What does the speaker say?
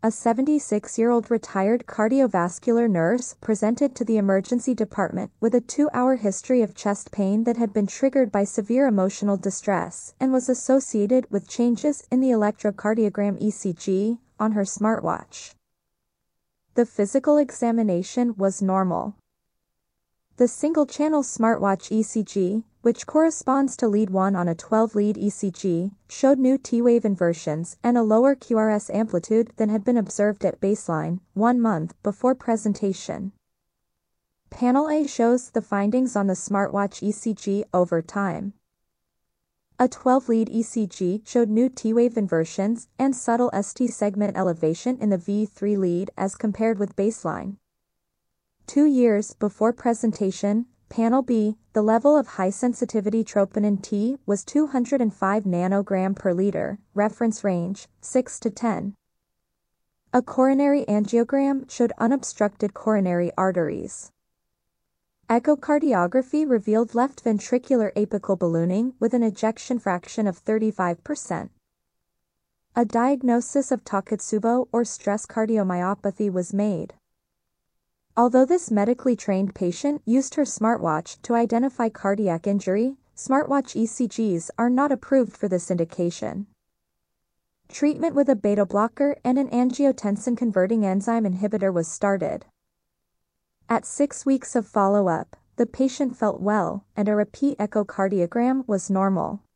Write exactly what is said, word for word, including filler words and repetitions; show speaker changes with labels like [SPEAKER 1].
[SPEAKER 1] a seventy-six-year-old retired cardiovascular nurse presented to the emergency department with a two-hour history of chest pain that had been triggered by severe emotional distress and was associated with changes in the electrocardiogram E C G on her smartwatch. The physical examination was normal. The single-channel smartwatch E C G, which corresponds to lead one on a twelve-lead E C G, showed new T-wave inversions and a lower Q R S amplitude than had been observed at baseline, one month before presentation. Panel A shows the findings on the smartwatch E C G over time. A twelve-lead E C G showed new T-wave inversions and subtle S T segment elevation in the V three lead as compared with baseline. Two years before presentation, Panel B, the level of high-sensitivity troponin T was two hundred five nanogram per liter, reference range, six to ten. A coronary angiogram showed unobstructed coronary arteries. Echocardiography revealed left ventricular apical ballooning with an ejection fraction of thirty-five percent. A diagnosis of Takotsubo or stress cardiomyopathy was made. Although this medically trained patient used her smartwatch to identify cardiac injury, smartwatch E C Gs are not approved for this indication. Treatment with a beta blocker and an angiotensin-converting enzyme inhibitor was started. At six weeks of follow-up, the patient felt well, and a repeat echocardiogram was normal.